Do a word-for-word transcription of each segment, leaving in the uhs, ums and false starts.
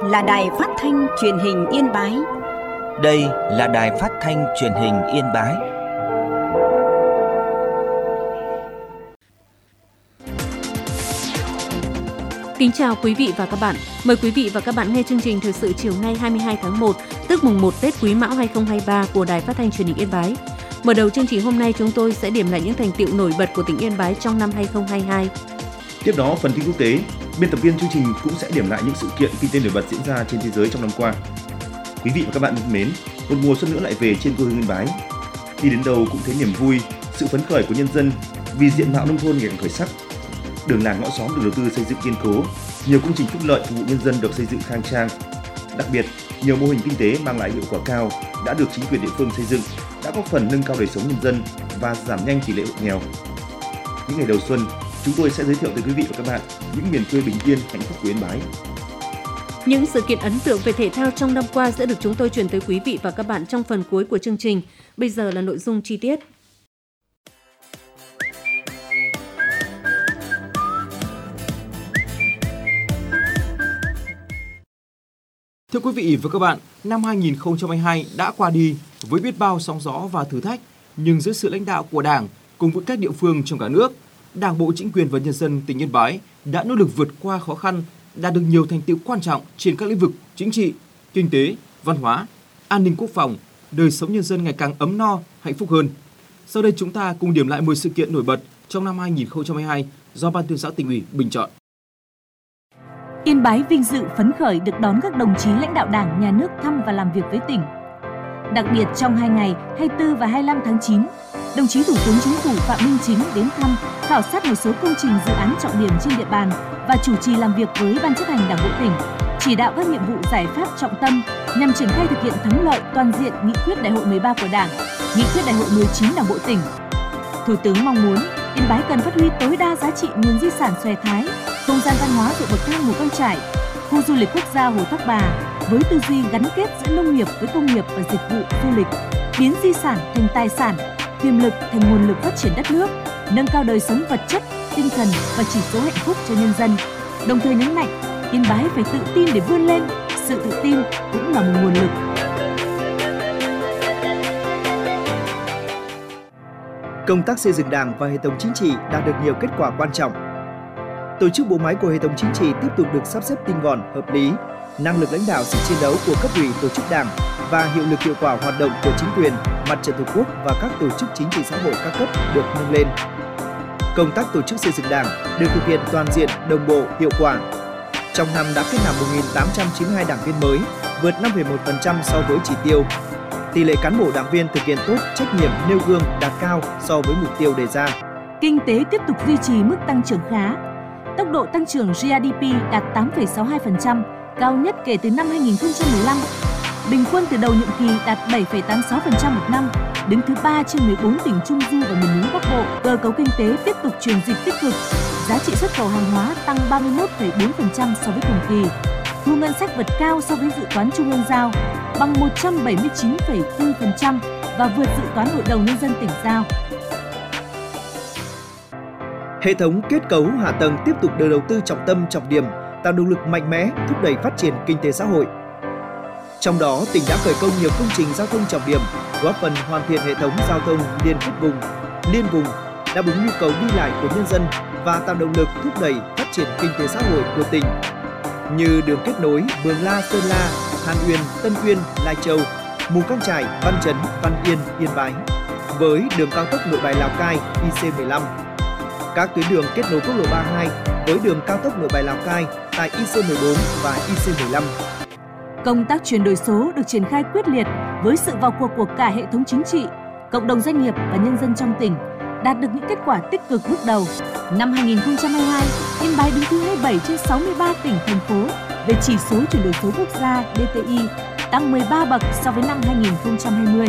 là Đài Phát thanh Truyền hình Yên Bái. Đây là Đài Phát thanh Truyền hình Yên Bái. Kính chào quý vị và các bạn. Mời quý vị và các bạn nghe chương trình thời sự chiều nay hai mươi hai tháng một, tức mùng một Tết Quý Mão hai không hai ba của Đài Phát thanh Truyền hình Yên Bái. Mở đầu chương trình hôm nay, chúng tôi sẽ điểm lại những thành tựu nổi bật của tỉnh Yên Bái trong năm hai không hai hai. Tiếp đó, phần tin quốc tế, biên tập viên chương trình cũng sẽ điểm lại những sự kiện kinh tế nổi bật diễn ra trên thế giới trong năm qua. Quý vị và các bạn thân mến, một mùa xuân nữa lại về trên quê hương Yên Bái. Đi đến đâu cũng thấy niềm vui, sự phấn khởi của nhân dân vì diện mạo nông thôn ngày càng khởi sắc. Đường làng ngõ xóm được đầu tư xây dựng kiên cố, nhiều công trình phúc lợi phục vụ nhân dân được xây dựng khang trang. Đặc biệt, nhiều mô hình kinh tế mang lại hiệu quả cao đã được chính quyền địa phương xây dựng, đã góp phần nâng cao đời sống nhân dân và giảm nhanh tỷ lệ hộ nghèo. Những ngày đầu xuân, chúng tôi sẽ giới thiệu tới quý vị và các bạn những miền quê bình yên, hạnh phúc của Yên Bái. Những sự kiện ấn tượng về thể thao trong năm qua sẽ được chúng tôi chuyển tới quý vị và các bạn trong phần cuối của chương trình. Bây giờ là nội dung chi tiết. Thưa quý vị và các bạn, năm hai không hai hai đã qua đi với biết bao sóng gió và thử thách, nhưng dưới sự lãnh đạo của Đảng cùng với các địa phương trong cả nước, Đảng bộ, chính quyền và nhân dân tỉnh Yên Bái đã nỗ lực vượt qua khó khăn, đạt được nhiều thành tựu quan trọng trên các lĩnh vực chính trị, kinh tế, văn hóa, an ninh quốc phòng, đời sống nhân dân ngày càng ấm no, hạnh phúc hơn. Sau đây chúng ta cùng điểm lại mười sự kiện nổi bật trong năm hai không hai hai do Ban Tuyên giáo Tỉnh ủy bình chọn. Yên Bái vinh dự phấn khởi được đón các đồng chí lãnh đạo Đảng, Nhà nước thăm và làm việc với tỉnh. Đặc biệt trong hai ngày hai mươi tư và hai mươi lăm tháng chín, đồng chí Thủ tướng Chính phủ Phạm Minh Chính đến thăm, khảo sát một số công trình dự án trọng điểm trên địa bàn và chủ trì làm việc với Ban chấp hành Đảng bộ tỉnh, chỉ đạo các nhiệm vụ giải pháp trọng tâm nhằm triển khai thực hiện thắng lợi toàn diện nghị quyết Đại hội mười ba của Đảng, nghị quyết Đại hội mười chín Đảng bộ tỉnh. Thủ tướng mong muốn Yên Bái cần phát huy tối đa giá trị nguồn di sản Xòe Thái, không gian văn hóa ruộng bậc thang Mù Căng Chải, khu du lịch quốc gia Hồ Thác Bà với tư duy gắn kết giữa nông nghiệp với công nghiệp và dịch vụ du lịch, biến di sản thành tài sản, tiềm lực thành nguồn lực phát triển đất nước, nâng cao đời sống vật chất, tinh thần và chỉ số hạnh phúc cho nhân dân. Đồng thời nhấn mạnh, Yên Bái phải tự tin để vươn lên, sự tự tin cũng là một nguồn lực. Công tác xây dựng Đảng và hệ thống chính trị đạt được nhiều kết quả quan trọng. Tổ chức bộ máy của hệ thống chính trị tiếp tục được sắp xếp tinh gọn, hợp lý, năng lực lãnh đạo, sức chiến đấu của cấp ủy, tổ chức Đảng và hiệu lực hiệu quả hoạt động của chính quyền, Mặt trận Tổ quốc và các tổ chức chính trị xã hội các cấp được nâng lên. Công tác tổ chức xây dựng Đảng được thực hiện toàn diện, đồng bộ, hiệu quả. Trong năm đã kết nạp một nghìn tám trăm chín mươi hai đảng viên mới, vượt năm phẩy một phần trăm so với chỉ tiêu. Tỷ lệ cán bộ đảng viên thực hiện tốt trách nhiệm nêu gương đạt cao so với mục tiêu đề ra. Kinh tế tiếp tục duy trì mức tăng trưởng khá. Tốc độ tăng trưởng giê đê pê đạt tám phẩy sáu mươi hai phần trăm, cao nhất kể từ năm hai nghìn không trăm mười lăm. Bình quân từ đầu nhiệm kỳ đạt bảy phẩy tám mươi sáu phần trăm một năm, đứng thứ ba trên mười bốn tỉnh Trung du và miền núi Bắc Bộ. Cơ cấu kinh tế tiếp tục chuyển dịch tích cực. Giá trị xuất khẩu hàng hóa tăng ba mươi mốt phẩy bốn phần trăm so với cùng kỳ. Thu ngân sách vượt cao so với dự toán Trung ương giao, bằng một trăm bảy mươi chín phẩy bốn phần trăm và vượt dự toán Hội đồng Nhân dân tỉnh giao. Hệ thống kết cấu hạ tầng tiếp tục được đầu tư trọng tâm, trọng điểm, tạo động lực mạnh mẽ, thúc đẩy phát triển kinh tế xã hội. Trong đó, tỉnh đã khởi công nhiều công trình giao thông trọng điểm, góp phần hoàn thiện hệ thống giao thông liên kết vùng, liên vùng, đáp ứng nhu cầu đi lại của nhân dân và tạo động lực thúc đẩy phát triển kinh tế xã hội của tỉnh, như đường kết nối Mường La, Sơn La, Hàn Uyên, Tân Uyên, Lai Châu, Mù Căng Chải, Văn Chấn, Văn Yên, Yên Bái, với đường cao tốc Nội Bài Lào Cai I C mười lăm. Các tuyến đường kết nối quốc lộ ba mươi hai với đường cao tốc Nội Bài Lào Cai tại I C mười bốn và I C mười lăm. Công tác chuyển đổi số được triển khai quyết liệt với sự vào cuộc của cả hệ thống chính trị, cộng đồng doanh nghiệp và nhân dân trong tỉnh, đạt được những kết quả tích cực bước đầu. Năm hai không hai hai, Yên Bái đứng thứ hai mươi bảy trên sáu mươi ba tỉnh, thành phố về chỉ số chuyển đổi số quốc gia D T I, tăng mười ba bậc so với năm hai không hai không.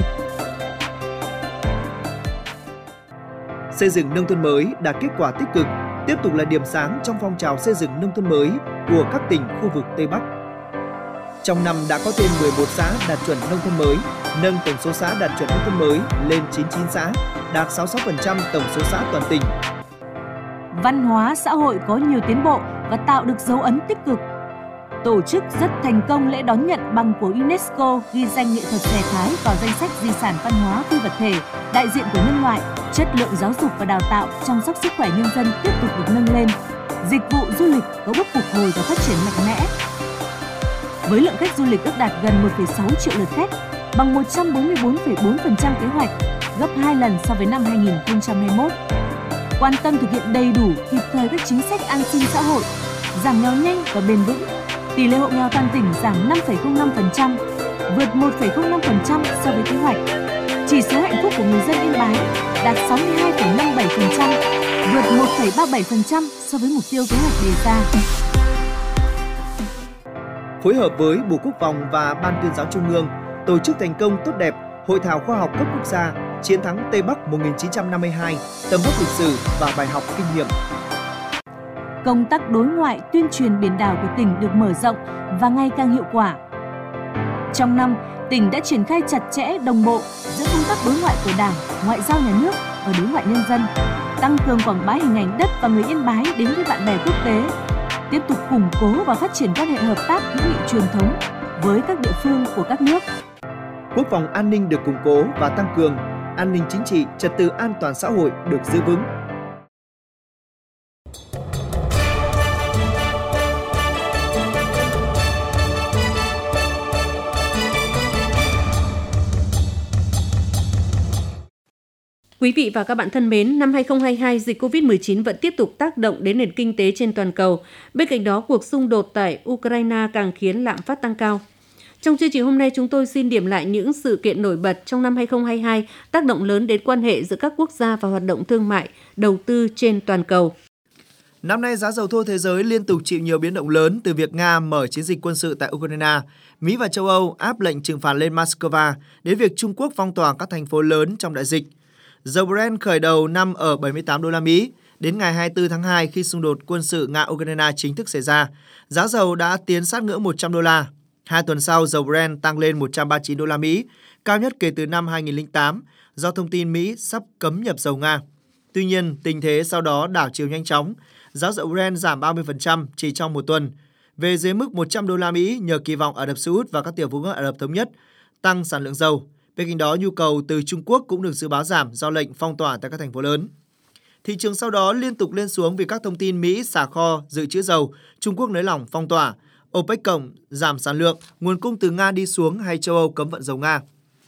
Xây dựng nông thôn mới đạt kết quả tích cực, tiếp tục là điểm sáng trong phong trào xây dựng nông thôn mới của các tỉnh khu vực Tây Bắc. Trong năm đã có thêm mười một xã đạt chuẩn nông thôn mới, nâng tổng số xã đạt chuẩn nông thôn mới lên chín mươi chín xã, đạt sáu mươi sáu phần trăm tổng số xã toàn tỉnh. Văn hóa xã hội có nhiều tiến bộ và tạo được dấu ấn tích cực. tổ chức rất thành công lễ đón nhận bằng của UNESCO ghi danh nghệ thuật xòe thái vào danh sách di sản văn hóa phi vật thể, đại diện của nhân loại. Chất lượng giáo dục và đào tạo, chăm sóc sức khỏe nhân dân tiếp tục được nâng lên. Dịch vụ du lịch có bước phục hồi và phát triển mạnh mẽ. Với lượng khách du lịch ước đạt gần một phẩy sáu triệu lượt khách, bằng một trăm bốn mươi tư phẩy bốn phần trăm kế hoạch, gấp hai lần so với năm hai nghìn không trăm hai mươi mốt. Quan tâm thực hiện đầy đủ, kịp thời các chính sách an sinh xã hội, giảm nghèo nhanh và bền vững. Tỷ lệ hộ nghèo toàn tỉnh giảm năm phẩy không năm phần trăm, vượt một phẩy không năm phần trăm so với kế hoạch. Chỉ số hạnh phúc của người dân Yên Bái đạt sáu mươi hai phẩy năm mươi bảy phần trăm, vượt một phẩy ba mươi bảy phần trăm so với mục tiêu kế hoạch đề ra. Phối hợp với Bộ Quốc phòng và Ban Tuyên giáo Trung ương tổ chức thành công tốt đẹp Hội thảo khoa học cấp quốc gia Chiến thắng Tây Bắc một nghìn chín trăm năm mươi hai, tầm vóc lịch sử và bài học kinh nghiệm. Công tác đối ngoại tuyên truyền biển đảo của tỉnh được mở rộng và ngày càng hiệu quả. Trong năm, tỉnh đã triển khai chặt chẽ đồng bộ giữa công tác đối ngoại của Đảng, ngoại giao nhà nước và đối ngoại nhân dân, tăng cường quảng bá hình ảnh đất và người Yên Bái đến với bạn bè quốc tế, tiếp tục củng cố và phát triển quan hệ hợp tác hữu nghị truyền thống với các địa phương của các nước. Quốc phòng an ninh được củng cố và tăng cường, an ninh chính trị, trật tự an toàn xã hội được giữ vững. Quý vị và các bạn thân mến, năm hai không hai hai, dịch covid mười chín vẫn tiếp tục tác động đến nền kinh tế trên toàn cầu. Bên cạnh đó, cuộc xung đột tại Ukraine càng khiến lạm phát tăng cao. Trong chương trình hôm nay, chúng tôi xin điểm lại những sự kiện nổi bật trong năm hai không hai hai, tác động lớn đến quan hệ giữa các quốc gia và hoạt động thương mại, đầu tư trên toàn cầu. Năm nay, giá dầu thô thế giới liên tục chịu nhiều biến động lớn từ việc Nga mở chiến dịch quân sự tại Ukraine, Mỹ và châu Âu áp lệnh trừng phạt lên Moscow, đến việc Trung Quốc phong tỏa các thành phố lớn trong đại dịch. Dầu Brent khởi đầu năm ở bảy mươi tám đô la Mỹ, đến ngày hai mươi tư tháng hai khi xung đột quân sự Nga-Ukraine chính thức xảy ra, giá dầu đã tiến sát ngưỡng một trăm đô la. Hai tuần sau, dầu Brent tăng lên một trăm ba mươi chín đô la Mỹ, cao nhất kể từ năm hai nghìn không trăm lẻ tám, do thông tin Mỹ sắp cấm nhập dầu Nga. Tuy nhiên, tình thế sau đó đảo chiều nhanh chóng, giá dầu Brent giảm ba mươi phần trăm chỉ trong một tuần, về dưới mức một trăm đô la Mỹ nhờ kỳ vọng Ả Rập Xê Út và các tiểu vương quốc Ả Rập Thống Nhất tăng sản lượng dầu. Bên cạnh đó, nhu cầu từ Trung Quốc cũng được dự báo giảm do lệnh phong tỏa tại các thành phố lớn. Thị trường sau đó liên tục lên xuống vì các thông tin Mỹ xả kho dự trữ dầu, Trung Quốc nới lỏng phong tỏa, OPEC cộng giảm sản lượng, nguồn cung từ Nga đi xuống hay châu Âu cấm vận dầu Nga.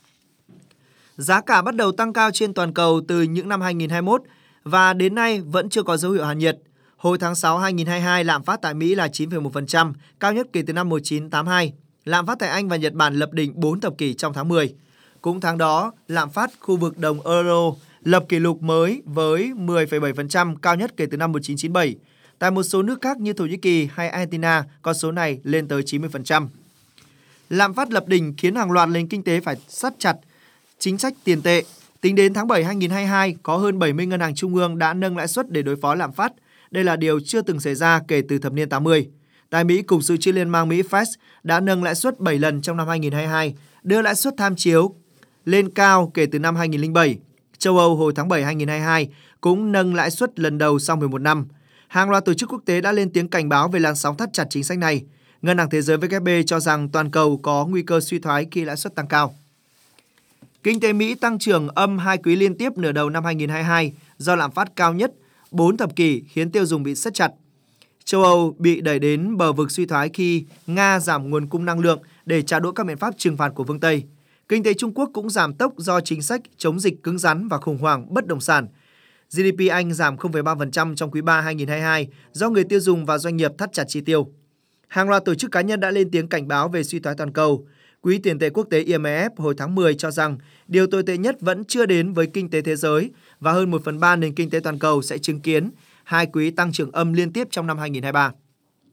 Giá cả bắt đầu tăng cao trên toàn cầu từ những năm hai nghìn không trăm hai mươi mốt và đến nay vẫn chưa có dấu hiệu hạ nhiệt. Hồi tháng sáu năm hai nghìn không trăm hai mươi hai, lạm phát tại Mỹ là chín phẩy một phần trăm, cao nhất kể từ năm một nghìn chín trăm tám mươi hai. Lạm phát tại Anh và Nhật Bản lập đỉnh bốn thập kỷ trong tháng mười. Cũng tháng đó, lạm phát khu vực đồng euro lập kỷ lục mới với mười phẩy bảy phần trăm, cao nhất kể từ năm một nghìn chín trăm chín mươi bảy. Tại một số nước khác như Thổ Nhĩ Kỳ hay Argentina, con số này lên tới chín mươi phần trăm. Lạm phát lập đỉnh khiến hàng loạt nền kinh tế phải siết chặt chính sách tiền tệ. Tính đến tháng bảy năm hai nghìn không trăm hai mươi hai, có hơn bảy mươi ngân hàng trung ương đã nâng lãi suất để đối phó lạm phát. Đây là điều chưa từng xảy ra kể từ thập niên tám mươi. Tại Mỹ, Cục Dự trữ Liên bang Mỹ Fed đã nâng lãi suất bảy lần trong năm hai nghìn không trăm hai mươi hai, đưa lãi suất tham chiếu lên cao kể từ năm hai nghìn không trăm lẻ bảy. Châu Âu hồi tháng bảy năm hai nghìn không trăm hai mươi hai cũng nâng lãi suất lần đầu sau mười một năm. Hàng loạt tổ chức quốc tế đã lên tiếng cảnh báo về làn sóng thắt chặt chính sách này. Ngân hàng Thế giới W F P cho rằng toàn cầu có nguy cơ suy thoái khi lãi suất tăng cao. Kinh tế Mỹ tăng trưởng âm hai quý liên tiếp nửa đầu năm hai nghìn không trăm hai mươi hai do lạm phát cao nhất bốn thập kỷ khiến tiêu dùng bị siết chặt. Châu Âu bị đẩy đến bờ vực suy thoái khi Nga giảm nguồn cung năng lượng để trả đũa các biện pháp trừng phạt của phương Tây. Kinh tế Trung Quốc cũng giảm tốc do chính sách chống dịch cứng rắn và khủng hoảng bất động sản. giê đê pê Anh giảm không phẩy ba phần trăm trong quý ba năm hai nghìn không trăm hai mươi hai do người tiêu dùng và doanh nghiệp thắt chặt chi tiêu. Hàng loạt tổ chức cá nhân đã lên tiếng cảnh báo về suy thoái toàn cầu. Quỹ tiền tệ quốc tế I M F hồi tháng mười cho rằng điều tồi tệ nhất vẫn chưa đến với kinh tế thế giới và hơn một phần ba nền kinh tế toàn cầu sẽ chứng kiến hai quý tăng trưởng âm liên tiếp trong năm hai nghìn không trăm hai mươi ba.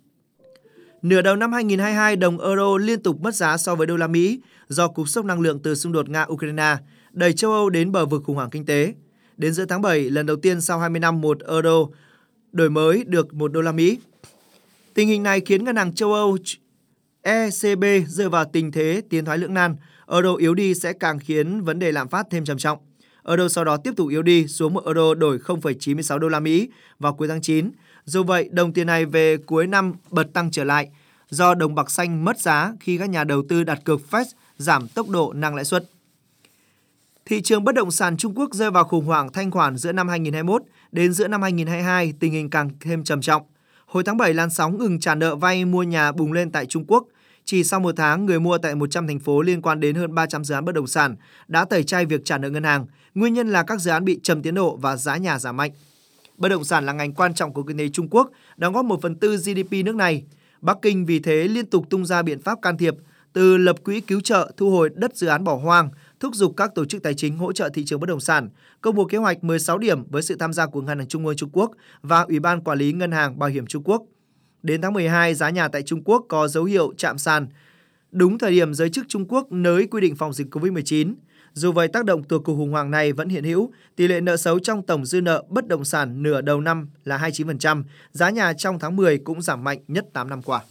Nửa đầu năm hai nghìn không trăm hai mươi hai, đồng euro liên tục mất giá so với đô la Mỹ do cú sốc năng lượng từ xung đột Nga-Ukraine, đẩy châu Âu đến bờ vực khủng hoảng kinh tế. Đến giữa tháng bảy, lần đầu tiên sau hai mươi năm một euro đổi mới được một đô la Mỹ. Tình hình này khiến ngân hàng châu Âu E C B rơi vào tình thế tiến thoái lưỡng nan. Euro yếu đi sẽ càng khiến vấn đề lạm phát thêm trầm trọng. Euro sau đó tiếp tục yếu đi xuống một euro đổi không phẩy chín mươi sáu đô la Mỹ vào cuối tháng chín. Dù vậy, đồng tiền này về cuối năm bật tăng trở lại do đồng bạc xanh mất giá khi các nhà đầu tư đặt cược Fed giảm tốc độ nâng lãi suất. Thị trường bất động sản Trung Quốc rơi vào khủng hoảng thanh khoản giữa năm hai nghìn không trăm hai mươi mốt đến giữa năm hai nghìn không trăm hai mươi hai, tình hình càng thêm trầm trọng. Hồi tháng bảy, làn sóng ngừng trả nợ vay mua nhà bùng lên tại Trung Quốc. Chỉ sau một tháng, người mua tại một trăm thành phố liên quan đến hơn ba trăm dự án bất động sản đã tẩy chay việc trả nợ ngân hàng. Nguyên nhân là các dự án bị chậm tiến độ và giá nhà giảm mạnh. Bất động sản là ngành quan trọng của kinh tế Trung Quốc, đóng góp một phần tư giê đê pê nước này. Bắc Kinh vì thế liên tục tung ra biện pháp can thiệp, từ lập quỹ cứu trợ, thu hồi đất dự án bỏ hoang, thúc giục các tổ chức tài chính hỗ trợ thị trường bất động sản, công bố kế hoạch mười sáu điểm với sự tham gia của Ngân hàng Trung ương Trung Quốc và Ủy ban Quản lý Ngân hàng Bảo hiểm Trung Quốc. Đến tháng mười hai, giá nhà tại Trung Quốc có dấu hiệu chạm sàn, đúng thời điểm giới chức Trung Quốc nới quy định phòng dịch covid mười chín. Dù vậy, tác động từ cuộc khủng hoảng này vẫn hiện hữu, tỷ lệ nợ xấu trong tổng dư nợ bất động sản nửa đầu năm là hai mươi chín phần trăm, giá nhà trong tháng mười cũng giảm mạnh nhất tám năm qua.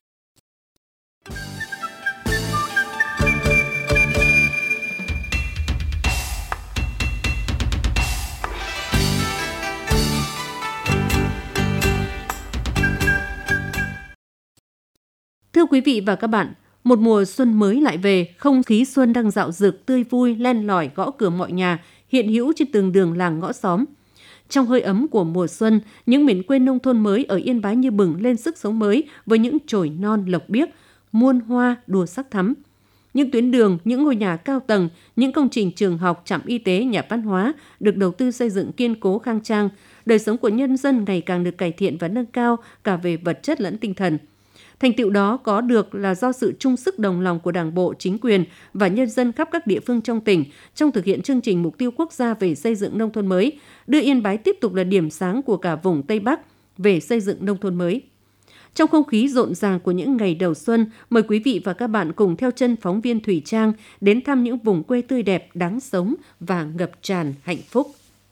Thưa quý vị và các bạn, một mùa xuân mới lại về, không khí xuân đang dạo dực tươi vui len lỏi gõ cửa mọi nhà, hiện hữu trên từng đường làng ngõ xóm. Trong hơi ấm của mùa xuân, những miền quê nông thôn mới ở Yên Bái như bừng lên sức sống mới với những chồi non lộc biếc, muôn hoa đua sắc thắm. Những tuyến đường, những ngôi nhà cao tầng, những công trình trường học, trạm y tế, nhà văn hóa được đầu tư xây dựng kiên cố khang trang, đời sống của nhân dân ngày càng được cải thiện và nâng cao cả về vật chất lẫn tinh thần. Thành tựu đó có được là do sự chung sức đồng lòng của Đảng bộ, chính quyền và nhân dân khắp các địa phương trong tỉnh trong thực hiện chương trình mục tiêu quốc gia về xây dựng nông thôn mới, đưa Yên Bái tiếp tục là điểm sáng của cả vùng Tây Bắc về xây dựng nông thôn mới. Trong không khí rộn ràng của những ngày đầu xuân, mời quý vị và các bạn cùng theo chân phóng viên Thủy Trang đến thăm những vùng quê tươi đẹp, đáng sống và ngập tràn hạnh phúc.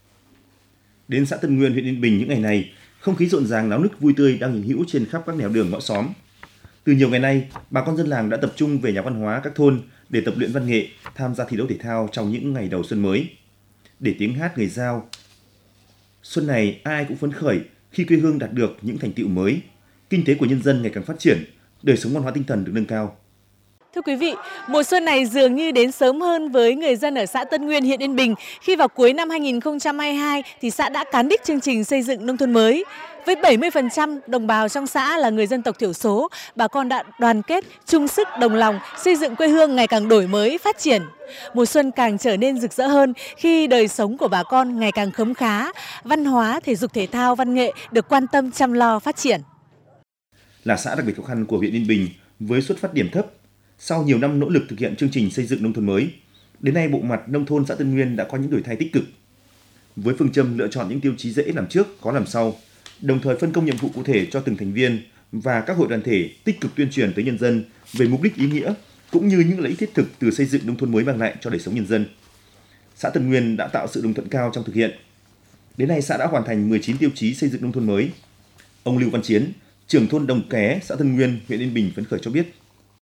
Đến xã Tân Nguyên, huyện Yên Bình những ngày này, không khí rộn ràng náo nức vui tươi đang hiện hữu trên khắp các nẻo đường ngõ xóm. Từ nhiều ngày nay, bà con dân làng đã tập trung về nhà văn hóa các thôn để tập luyện văn nghệ, tham gia thi đấu thể thao trong những ngày đầu xuân mới. Để tiếng hát người Dao, xuân này ai cũng phấn khởi khi quê hương đạt được những thành tựu mới, kinh tế của nhân dân ngày càng phát triển, đời sống văn hóa tinh thần được nâng cao. Thưa quý vị, mùa xuân này dường như đến sớm hơn với người dân ở xã Tân Nguyên, huyện Yên Bình, khi vào cuối năm hai nghìn không trăm hai mươi hai thì xã đã cán đích chương trình xây dựng nông thôn mới. Với bảy mươi phần trăm đồng bào trong xã là người dân tộc thiểu số, bà con đã đoàn kết, chung sức đồng lòng xây dựng quê hương ngày càng đổi mới, phát triển. Mùa xuân càng trở nên rực rỡ hơn khi đời sống của bà con ngày càng khấm khá, văn hóa, thể dục thể thao, văn nghệ được quan tâm chăm lo phát triển. Là xã đặc biệt khó khăn của huyện Yên Bình với xuất phát điểm thấp, sau nhiều năm nỗ lực thực hiện chương trình xây dựng nông thôn mới, đến nay bộ mặt nông thôn xã Tân Nguyên đã có những đổi thay tích cực. Với phương châm lựa chọn những tiêu chí dễ làm trước, khó làm sau, đồng thời phân công nhiệm vụ cụ thể cho từng thành viên và các hội đoàn thể tích cực tuyên truyền tới nhân dân về mục đích ý nghĩa cũng như những lợi ích thiết thực từ xây dựng nông thôn mới mang lại cho đời sống nhân dân. Xã Tân Nguyên đã tạo sự đồng thuận cao trong thực hiện. Đến nay xã đã hoàn thành mười chín tiêu chí xây dựng nông thôn mới. Ông Lưu Văn Chiến, trưởng thôn Đồng Ké, xã Tân Nguyên, huyện Yên Bình phấn khởi cho biết.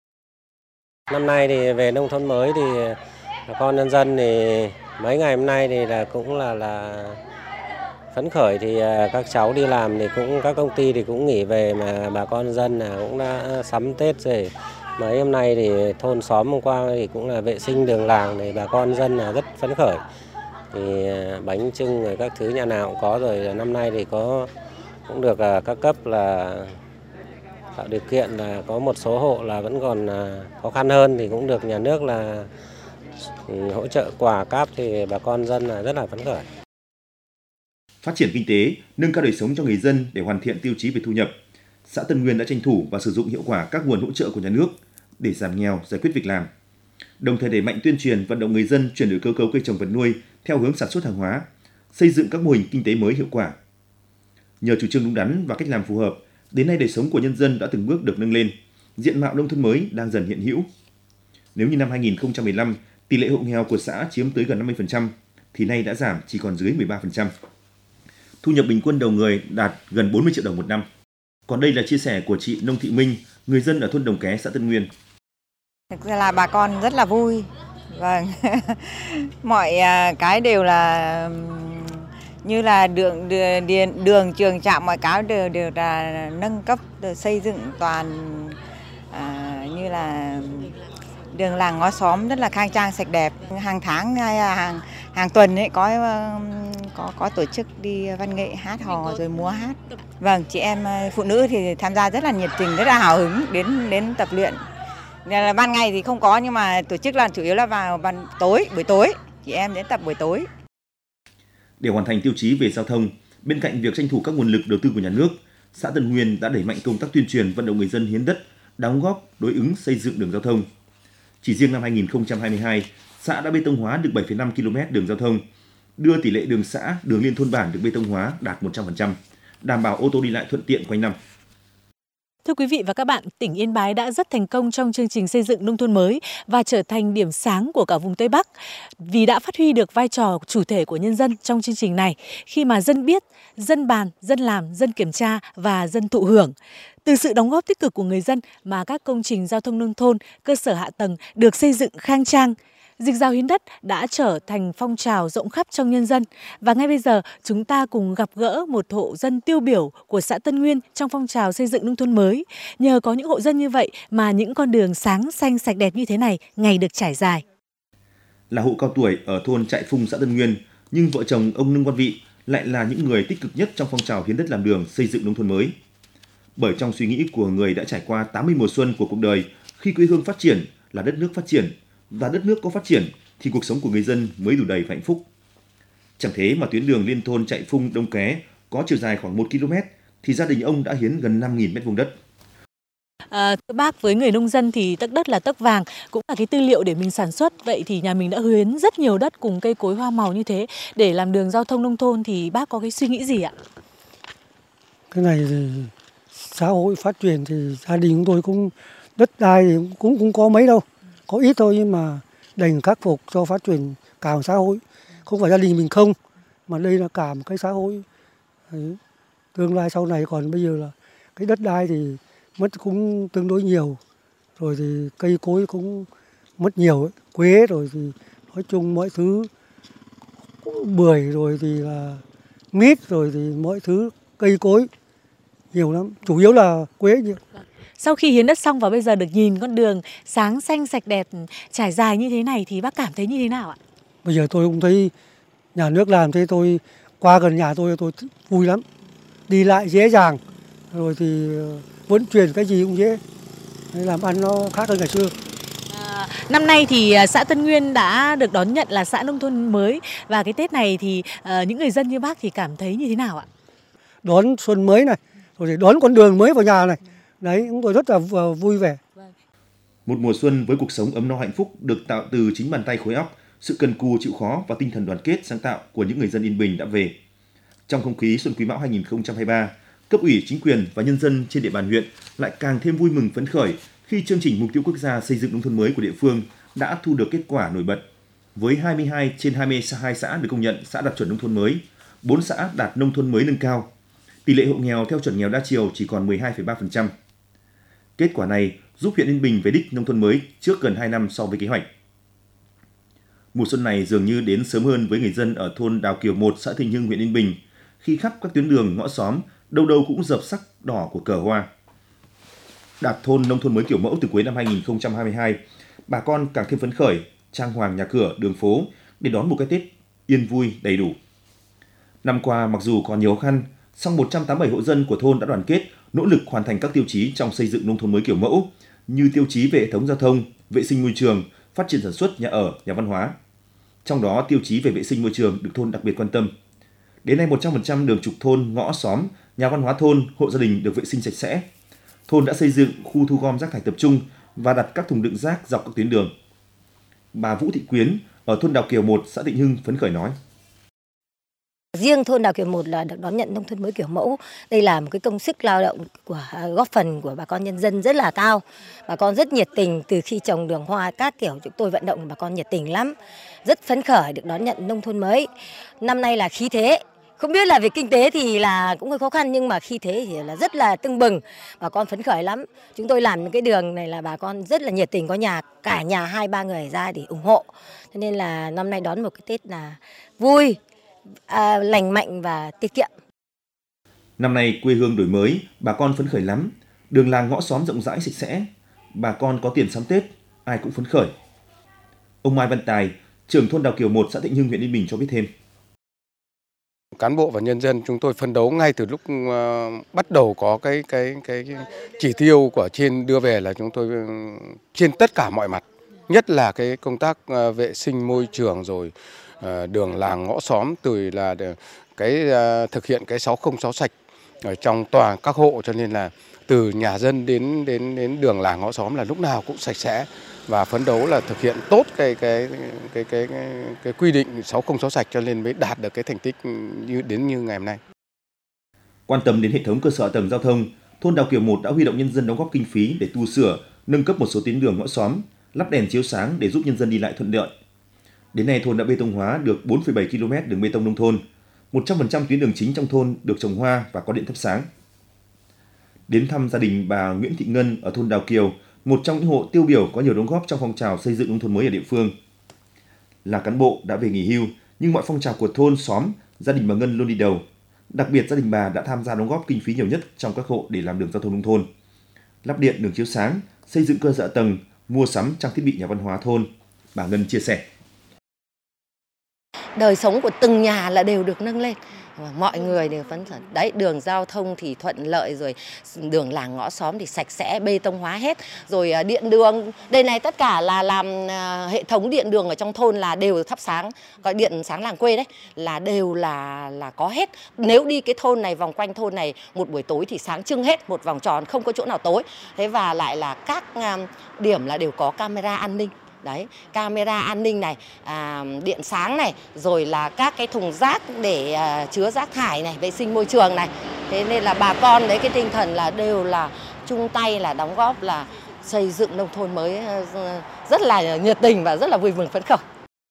Năm nay thì về nông thôn mới thì bà con nhân dân thì mấy ngày hôm nay thì là cũng là là phấn khởi, thì các cháu đi làm thì cũng các công ty thì cũng nghỉ về, mà bà con dân là cũng đã sắm Tết rồi. Mấy hôm nay thì thôn xóm hôm qua thì cũng là vệ sinh đường làng, thì bà con dân là rất phấn khởi. Thì bánh chưng rồi các thứ nhà nào cũng có rồi. Năm nay thì có cũng được các cấp là tạo điều kiện, là có một số hộ là vẫn còn khó khăn hơn thì cũng được nhà nước là hỗ trợ quà cáp, thì bà con dân là rất là phấn khởi. Phát triển kinh tế, nâng cao đời sống cho người dân để hoàn thiện tiêu chí về thu nhập, xã Tân Nguyên đã tranh thủ và sử dụng hiệu quả các nguồn hỗ trợ của nhà nước để giảm nghèo, giải quyết việc làm. Đồng thời đẩy mạnh tuyên truyền vận động người dân chuyển đổi cơ cấu cây trồng vật nuôi theo hướng sản xuất hàng hóa, xây dựng các mô hình kinh tế mới hiệu quả. Nhờ chủ trương đúng đắn và cách làm phù hợp, đến nay đời sống của nhân dân đã từng bước được nâng lên, diện mạo nông thôn mới đang dần hiện hữu. Nếu như năm hai nghìn không trăm mười lăm, tỷ lệ hộ nghèo của xã chiếm tới gần năm mươi phần trăm, thì nay đã giảm chỉ còn dưới mười ba phần trăm. Thu nhập bình quân đầu người đạt gần bốn mươi triệu đồng một năm. Còn đây là chia sẻ của chị Nông Thị Minh, người dân ở thôn Đồng Ké, xã Tân Nguyên. Thực ra là bà con rất là vui. Vâng. Mọi cái đều là như là đường đường, đường trường trạm, mọi cái đều đều là nâng cấp, xây dựng toàn là đường làng ngõ xóm rất là khang trang sạch đẹp. Hàng tháng hay là hàng hàng tuần ấy có có có tổ chức đi văn nghệ hát hò rồi múa hát. Vâng, chị em phụ nữ thì tham gia rất là nhiệt tình, rất là hào hứng đến đến tập luyện. Nên là ban ngày thì không có, nhưng mà tổ chức là chủ yếu là vào ban tối, buổi tối chị em đến tập buổi tối. Để hoàn thành tiêu chí về giao thông, bên cạnh việc tranh thủ các nguồn lực đầu tư của nhà nước, xã Tân Nguyên đã đẩy mạnh công tác tuyên truyền vận động người dân hiến đất, đóng góp đối ứng xây dựng đường giao thông. Chỉ riêng năm hai nghìn không trăm hai mươi hai, xã đã bê tông hóa được bảy phẩy năm ki lô mét đường giao thông, đưa tỷ lệ đường xã, đường liên thôn bản được bê tông hóa đạt một trăm phần trăm, đảm bảo ô tô đi lại thuận tiện quanh năm. Thưa quý vị và các bạn, tỉnh Yên Bái đã rất thành công trong chương trình xây dựng nông thôn mới và trở thành điểm sáng của cả vùng Tây Bắc vì đã phát huy được vai trò chủ thể của nhân dân trong chương trình này khi mà dân biết, dân bàn, dân làm, dân kiểm tra và dân thụ hưởng. Từ sự đóng góp tích cực của người dân mà các công trình giao thông nông thôn, cơ sở hạ tầng được xây dựng khang trang. Dịch giao hiến đất đã trở thành phong trào rộng khắp trong nhân dân. Và ngay bây giờ chúng ta cùng gặp gỡ một hộ dân tiêu biểu của xã Tân Nguyên trong phong trào xây dựng nông thôn mới. Nhờ có những hộ dân như vậy mà những con đường sáng xanh sạch đẹp như thế này ngày được trải dài. Là hộ cao tuổi ở thôn Trại Phung, xã Tân Nguyên, nhưng vợ chồng ông Nông Văn Vị lại là những người tích cực nhất trong phong trào hiến đất làm đường xây dựng nông thôn mới. Bởi trong suy nghĩ của người đã trải qua tám mươi mùa xuân của cuộc đời, khi quê hương phát triển là đất nước phát triển, và đất nước có phát triển thì cuộc sống của người dân mới đủ đầy và hạnh phúc. Chẳng thế mà tuyến đường liên thôn Trại Phung Đông Ké có chiều dài khoảng một ki lô mét thì gia đình ông đã hiến gần năm nghìn mét vuông đất. À, thưa bác, với người nông dân thì tấc đất là tấc vàng, cũng là cái tư liệu để mình sản xuất. Vậy thì nhà mình đã hiến rất nhiều đất cùng cây cối hoa màu như thế để làm đường giao thông nông thôn, thì bác có cái suy nghĩ gì ạ? Cái này thì xã hội phát triển thì gia đình chúng tôi cũng đất đai thì cũng cũng có mấy đâu, có ít thôi, nhưng mà đành khắc phục cho phát triển cả một xã hội. Không phải gia đình mình không, mà đây là cả một cái xã hội. Đấy. Tương lai sau này còn bây giờ là cái đất đai thì mất cũng tương đối nhiều, rồi thì cây cối cũng mất nhiều ấy. Quế rồi thì nói chung mọi thứ, bưởi rồi thì là mít rồi thì mọi thứ cây cối nhiều lắm, chủ yếu là quế nhiều. Sau khi hiến đất xong và bây giờ được nhìn con đường sáng xanh sạch đẹp trải dài như thế này thì bác cảm thấy như thế nào ạ? Bây giờ tôi cũng thấy nhà nước làm thế, tôi qua gần nhà tôi tôi vui lắm, đi lại dễ dàng, rồi thì vận chuyển cái gì cũng dễ, làm ăn nó khác hơn ngày xưa. À, năm nay thì xã Tân Nguyên đã được đón nhận là xã nông thôn mới, và cái Tết này thì uh, những người dân như bác thì cảm thấy như thế nào ạ? Đón xuân mới này, rồi thì đón con đường mới vào nhà này, đấy chúng tôi rất là vui vẻ. Một mùa xuân với cuộc sống ấm no hạnh phúc được tạo từ chính bàn tay khối óc, sự cần cù chịu khó và tinh thần đoàn kết sáng tạo của những người dân Yên Bình đã về. Trong không khí Xuân Quý Mão hai nghìn không trăm hai mươi ba, cấp ủy chính quyền và nhân dân trên địa bàn huyện lại càng thêm vui mừng phấn khởi khi chương trình mục tiêu quốc gia xây dựng nông thôn mới của địa phương đã thu được kết quả nổi bật. Với hai mươi hai trên hai mươi hai xã được công nhận xã đạt chuẩn nông thôn mới, bốn xã đạt nông thôn mới nâng cao. Tỷ lệ hộ nghèo theo chuẩn nghèo đa chiều chỉ còn mười hai phẩy ba phần trăm. Kết quả này giúp huyện Yên Bình về đích nông thôn mới trước gần hai năm so với kế hoạch. Mùa xuân này dường như đến sớm hơn với người dân ở thôn Đào Kiều một, xã Thịnh Hưng, huyện Yên Bình, khi khắp các tuyến đường, ngõ xóm, đâu đâu cũng dập sắc đỏ của cờ hoa. Đạt thôn nông thôn mới kiểu mẫu từ cuối năm hai nghìn không trăm hai mươi hai, bà con càng thêm phấn khởi, trang hoàng nhà cửa, đường phố để đón một cái Tết yên vui đầy đủ. Năm qua mặc dù còn nhiều khó khăn, song một trăm tám mươi bảy hộ dân của thôn đã đoàn kết, nỗ lực hoàn thành các tiêu chí trong xây dựng nông thôn mới kiểu mẫu, như tiêu chí về hệ thống giao thông, vệ sinh môi trường, phát triển sản xuất, nhà ở, nhà văn hóa. Trong đó, tiêu chí về vệ sinh môi trường được thôn đặc biệt quan tâm. Đến nay, một trăm phần trăm đường trục thôn, ngõ xóm, nhà văn hóa thôn, hộ gia đình được vệ sinh sạch sẽ. Thôn đã xây dựng khu thu gom rác thải tập trung và đặt các thùng đựng rác dọc các tuyến đường. Bà Vũ Thị Quyến ở thôn Đào Kiều một, xã Thịnh Hưng phấn khởi nói: Riêng thôn Đào Kiều một là được đón nhận nông thôn mới kiểu mẫu. Đây là một cái công sức lao động của góp phần của bà con nhân dân rất là cao. Bà con rất nhiệt tình, từ khi trồng đường hoa các kiểu chúng tôi vận động bà con nhiệt tình lắm. Rất phấn khởi được đón nhận nông thôn mới. Năm nay là khí thế. Không biết là về kinh tế thì là cũng hơi khó khăn, nhưng mà khi thế thì là rất là tưng bừng, bà con phấn khởi lắm. Chúng tôi làm những cái đường này là bà con rất là nhiệt tình, có nhà cả nhà hai ba người ra để ủng hộ. Cho nên là năm nay đón một cái Tết là vui, à, lành mạnh và tiết kiệm. Năm nay quê hương đổi mới, bà con phấn khởi lắm. Đường làng ngõ xóm rộng rãi sạch sẽ. bà con có tiền sắm Tết, ai cũng phấn khởi. Ông Mai Văn Tài, trưởng thôn Đào Kiều một, xã Thịnh Hưng, huyện Yên Bình cho biết thêm. Cán bộ và nhân dân chúng tôi phấn đấu ngay từ lúc uh, bắt đầu có cái, cái cái cái chỉ tiêu của trên đưa về là chúng tôi uh, trên tất cả mọi mặt, nhất là cái công tác uh, vệ sinh môi trường, rồi uh, đường làng ngõ xóm, từ là cái uh, thực hiện cái sáu không sáu sạch ở trong toàn các hộ, cho nên là từ nhà dân đến đến đến đường làng ngõ xóm là lúc nào cũng sạch sẽ, và phấn đấu là thực hiện tốt cái cái cái cái cái, cái quy định sáu không sáu sạch, cho nên mới đạt được cái thành tích như đến như ngày hôm nay. Quan tâm đến hệ thống cơ sở hạ tầng giao thông, thôn Đào Kiều một đã huy động nhân dân đóng góp kinh phí để tu sửa, nâng cấp một số tuyến đường ngõ xóm, lắp đèn chiếu sáng để giúp nhân dân đi lại thuận lợi. Đến nay thôn đã bê tông hóa được bốn phẩy bảy ki lô mét đường bê tông nông thôn, một trăm phần trăm tuyến đường chính trong thôn được trồng hoa và có điện thắp sáng. Đến thăm gia đình bà Nguyễn Thị Ngân ở thôn Đào Kiều, một trong những hộ tiêu biểu có nhiều đóng góp trong phong trào xây dựng nông thôn mới ở địa phương. Là cán bộ đã về nghỉ hưu, nhưng mọi phong trào của thôn, xóm, gia đình bà Ngân luôn đi đầu. Đặc biệt gia đình bà đã tham gia đóng góp kinh phí nhiều nhất trong các hộ để làm đường giao thông nông thôn, lắp điện, đường chiếu sáng, xây dựng cơ sở hạ tầng, mua sắm trang thiết bị nhà văn hóa thôn. Bà Ngân chia sẻ. Đời sống của từng nhà là đều được nâng lên. Mọi người đều phấn khởi. Đấy, đường giao thông thì thuận lợi, rồi đường làng ngõ xóm thì sạch sẽ, bê tông hóa hết. Rồi điện đường, đây này tất cả là làm hệ thống điện đường ở trong thôn là đều thắp sáng, gọi điện sáng làng quê đấy, là đều là là có hết. Nếu đi cái thôn này, vòng quanh thôn này một buổi tối thì sáng trưng hết, một vòng tròn không có chỗ nào tối. Thế và lại là các điểm là đều có camera an ninh. Đấy, camera an ninh này, à, điện sáng này, rồi là các cái thùng rác để à, chứa rác thải này, vệ sinh môi trường này. Thế nên là bà con đấy cái tinh thần là đều là chung tay là đóng góp là xây dựng nông thôn mới rất là nhiệt tình và rất là vui mừng phấn khởi.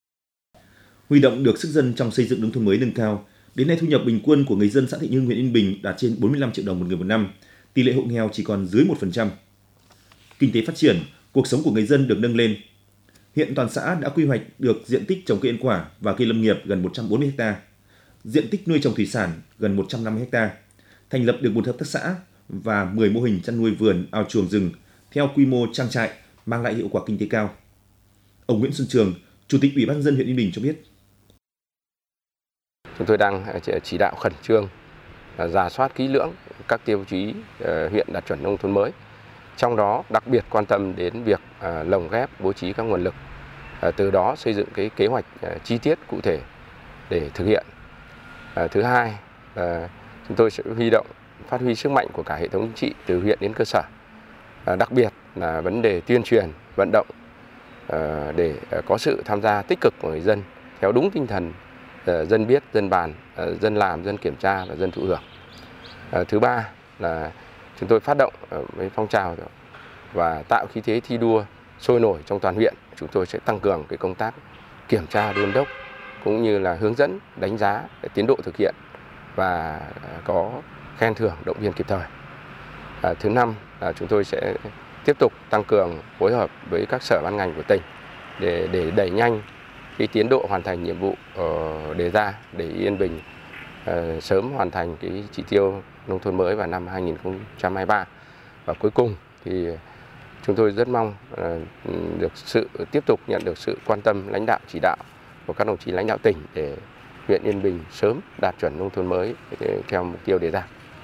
Huy động được sức dân trong xây dựng nông thôn mới nâng cao, đến nay thu nhập bình quân của người dân xã Thịnh Hưng, huyện Yên Bình đạt trên bốn mươi lăm triệu đồng một người một năm, tỷ lệ hộ nghèo chỉ còn dưới một phần trăm. Kinh tế phát triển, cuộc sống của người dân được nâng lên. Hiện toàn xã đã quy hoạch được diện tích trồng cây ăn quả và cây lâm nghiệp gần một trăm bốn mươi ha, diện tích nuôi trồng thủy sản gần một trăm năm mươi ha, thành lập được một hợp tác xã và mười mô hình chăn nuôi vườn, ao chuồng rừng theo quy mô trang trại mang lại hiệu quả kinh tế cao. Ông Nguyễn Xuân Trường, Chủ tịch Ủy ban nhân dân huyện Yên Bình cho biết. Chúng tôi đang chỉ đạo khẩn trương rà soát kỹ lưỡng các tiêu chí huyện đạt chuẩn nông thôn mới. Trong đó đặc biệt quan tâm đến việc à, lồng ghép bố trí các nguồn lực, à, từ đó xây dựng cái kế hoạch à, chi tiết cụ thể để thực hiện. À, thứ hai, à, chúng tôi sẽ huy động phát huy sức mạnh của cả hệ thống chính trị từ huyện đến cơ sở. À, đặc biệt là vấn đề tuyên truyền, vận động à, để à, có sự tham gia tích cực của người dân theo đúng tinh thần à, dân biết, dân bàn, à, dân làm, dân kiểm tra và dân thụ hưởng. À, thứ ba là chúng tôi phát động với phong trào và tạo khí thế thi đua sôi nổi trong toàn huyện. Chúng tôi sẽ tăng cường cái công tác kiểm tra đôn đốc cũng như là hướng dẫn, đánh giá để tiến độ thực hiện và có khen thưởng, động viên kịp thời. À, thứ năm là chúng tôi sẽ tiếp tục tăng cường phối hợp với các sở ban ngành của tỉnh để để đẩy nhanh cái tiến độ hoàn thành nhiệm vụ uh, đề ra để Yên Bình uh, sớm hoàn thành cái chỉ tiêu nông thôn mới vào năm hai nghìn không trăm hai mươi ba. Và cuối cùng thì chúng tôi rất mong uh, được sự tiếp tục nhận được sự quan tâm lãnh đạo chỉ đạo của các đồng chí lãnh đạo tỉnh để huyện Yên Bình sớm đạt chuẩn nông thôn mới theo mục tiêu đề ra.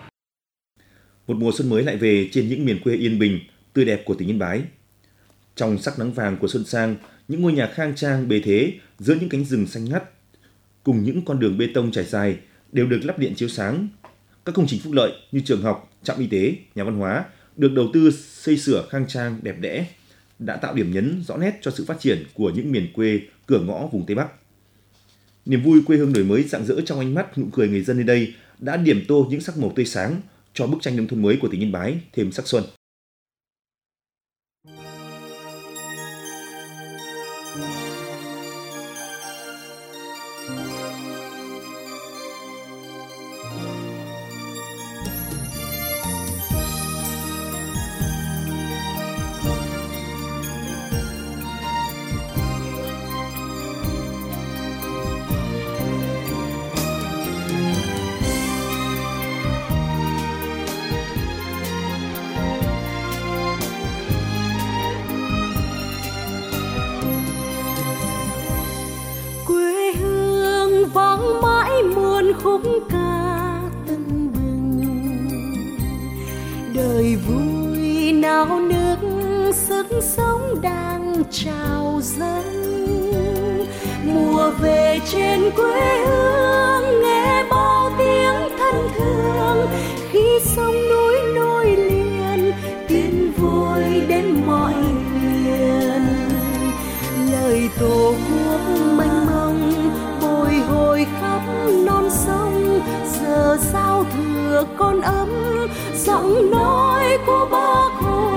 Một mùa xuân mới lại về trên những miền quê Yên Bình tươi đẹp của tỉnh Yên Bái. Trong sắc nắng vàng của xuân sang, những ngôi nhà khang trang bề thế giữa những cánh rừng xanh ngắt cùng những con đường bê tông trải dài đều được lắp điện chiếu sáng. Các công trình phúc lợi như trường học, trạm y tế, nhà văn hóa được đầu tư xây sửa khang trang đẹp đẽ đã tạo điểm nhấn rõ nét cho sự phát triển của những miền quê cửa ngõ vùng Tây Bắc. Niềm vui quê hương đổi mới rạng rỡ trong ánh mắt, nụ cười người dân nơi đây đã điểm tô những sắc màu tươi sáng cho bức tranh nông thôn mới của tỉnh Yên Bái thêm sắc xuân. chào dâng. Mùa về trên quê hương nghe bao tiếng thân thương, khi sông núi nối liền tin vui đến mọi miền. Lời tổ quốc mênh mông bồi hồi khắp non sông, giờ giao thừa con ấm giọng nói của Bác Hồ.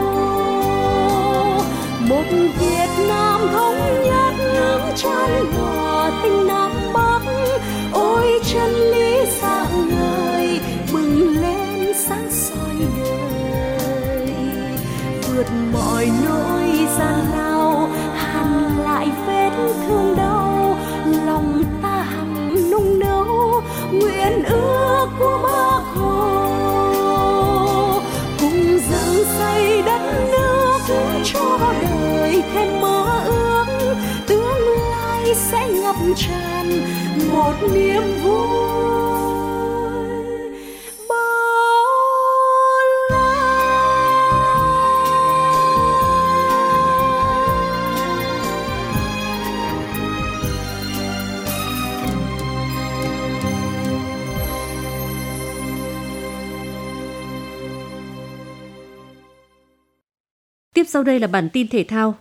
Một Việt Nam thống nhất chan hòa tình Nam Bắc, ôi chân lý sáng ngời bừng lên sáng soi đời. Vượt mọi nỗi gian lao hằn lại vết thương đau, lòng ta hằng nung nấu nguyện ước của Bác Hồ. Cùng dựng xây đất nước cho đời thêm mơ ước, tương lai sẽ ngập tràn một niềm vui bao la. Tiếp sau đây là bản tin thể thao.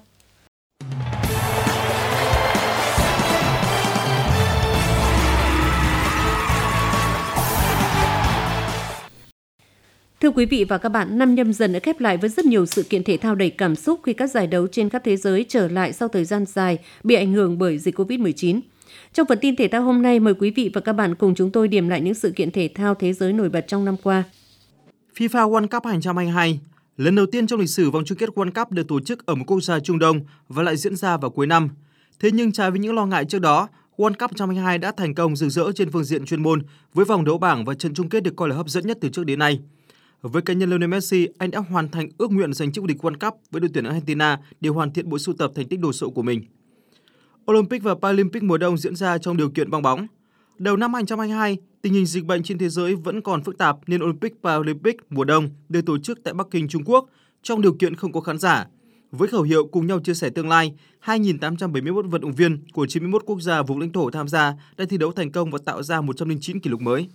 Thưa quý vị và các bạn, năm Nhâm Dần đã khép lại với rất nhiều sự kiện thể thao đầy cảm xúc khi các giải đấu trên khắp thế giới trở lại sau thời gian dài bị ảnh hưởng bởi dịch covid mười chín. Trong phần tin thể thao hôm nay, mời quý vị và các bạn cùng chúng tôi điểm lại những sự kiện thể thao thế giới nổi bật trong năm qua. FIFA World Cup hai không hai hai, lần đầu tiên trong lịch sử vòng chung kết World Cup được tổ chức ở một quốc gia Trung Đông và lại diễn ra vào cuối năm. Thế nhưng trái với những lo ngại trước đó, World Cup hai không hai hai đã thành công rực rỡ trên phương diện chuyên môn với vòng đấu bảng và trận chung kết được coi là hấp dẫn nhất từ trước đến nay. Với cá nhân Lionel Messi, anh đã hoàn thành ước nguyện giành chức vô địch World Cup với đội tuyển Argentina để hoàn thiện bộ sưu tập thành tích đồ sộ của mình. Olympic và Paralympic mùa đông diễn ra trong điều kiện bong bóng. Đầu năm hai không hai hai, tình hình dịch bệnh trên thế giới vẫn còn phức tạp nên Olympic Paralympic mùa đông được tổ chức tại Bắc Kinh, Trung Quốc trong điều kiện không có khán giả. Với khẩu hiệu cùng nhau chia sẻ tương lai, hai nghìn tám trăm bảy mươi mốt vận động viên của chín mươi mốt quốc gia vùng lãnh thổ tham gia đã thi đấu thành công và tạo ra một trăm lẻ chín kỷ lục mới.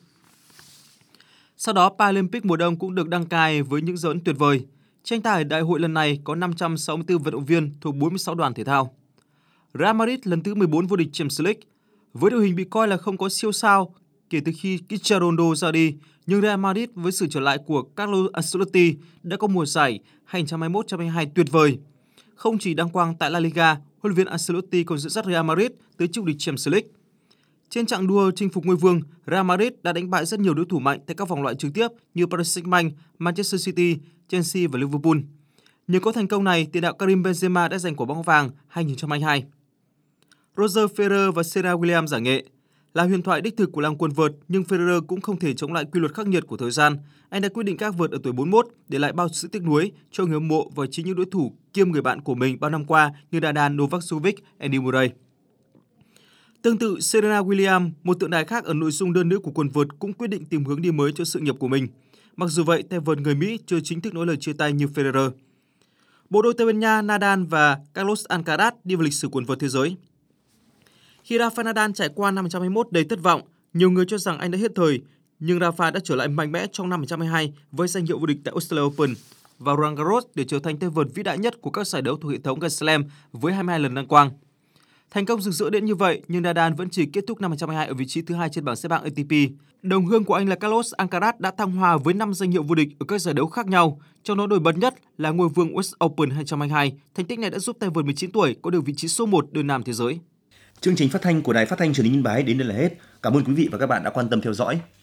Sau đó, Paralympic mùa đông cũng được đăng cai với những dấu ấn tuyệt vời. Tranh tài đại hội lần này có năm trăm sáu mươi tư vận động viên thuộc bốn mươi sáu đoàn thể thao. Real Madrid lần thứ mười bốn vô địch Champions League. Với đội hình bị coi là không có siêu sao kể từ khi Cristiano Ronaldo ra đi, nhưng Real Madrid với sự trở lại của Carlo Ancelotti đã có mùa giải hai không hai mốt hai không hai hai tuyệt vời. Không chỉ đăng quang tại La Liga, huấn luyện viên Ancelotti còn dẫn dắt Real Madrid tới chức vô địch Champions League. Trên chặng đua chinh phục ngôi vương, Real Madrid đã đánh bại rất nhiều đối thủ mạnh tại các vòng loại trực tiếp như Paris Saint-Germain, Manchester City, Chelsea và Liverpool. Nhờ có thành công này, tiền đạo Karim Benzema đã giành quả bóng vàng hai không hai hai. Roger Federer và Serena Williams giải nghệ. Là huyền thoại đích thực của làng quần vợt, nhưng Federer cũng không thể chống lại quy luật khắc nghiệt của thời gian. Anh đã quyết định gác vợt ở tuổi bốn mươi mốt, để lại bao sự tiếc nuối cho người hâm mộ và chính những đối thủ kiêm người bạn của mình bao năm qua như Nadal, Novak Djokovic, Andy Murray. Tương tự, Serena Williams, một tượng đài khác ở nội dung đơn nữ của quần vợt, cũng quyết định tìm hướng đi mới cho sự nghiệp của mình. Mặc dù vậy, tay vợt người Mỹ chưa chính thức nói lời chia tay như Federer. Bộ đôi Tây Ban Nha Nadal và Carlos Alcaraz đi vào lịch sử quần vợt thế giới. Khi Rafael Nadal trải qua năm hai không hai mốt đầy thất vọng, nhiều người cho rằng anh đã hết thời, nhưng Rafa đã trở lại mạnh mẽ trong năm hai không hai hai với danh hiệu vô địch tại Australia Open và Roland Garros để trở thành tay vợt vĩ đại nhất của các giải đấu thuộc hệ thống Grand Slam với hai mươi hai lần đăng quang. Thành công rực rỡ đến như vậy, nhưng Nadal vẫn chỉ kết thúc năm hai không hai hai ở vị trí thứ hai trên bảng xếp hạng a tê pê. Đồng hương của anh là Carlos Alcaraz đã thăng hoa với năm danh hiệu vô địch ở các giải đấu khác nhau, trong đó nổi bật nhất là ngôi vương West Open hai không hai hai. Thành tích này đã giúp tay vợt mười chín tuổi có được vị trí số một đơn nam thế giới. Chương trình phát thanh của Đài Phát thanh Truyền hình Yên Bái đến đây là hết. Cảm ơn quý vị và các bạn đã quan tâm theo dõi.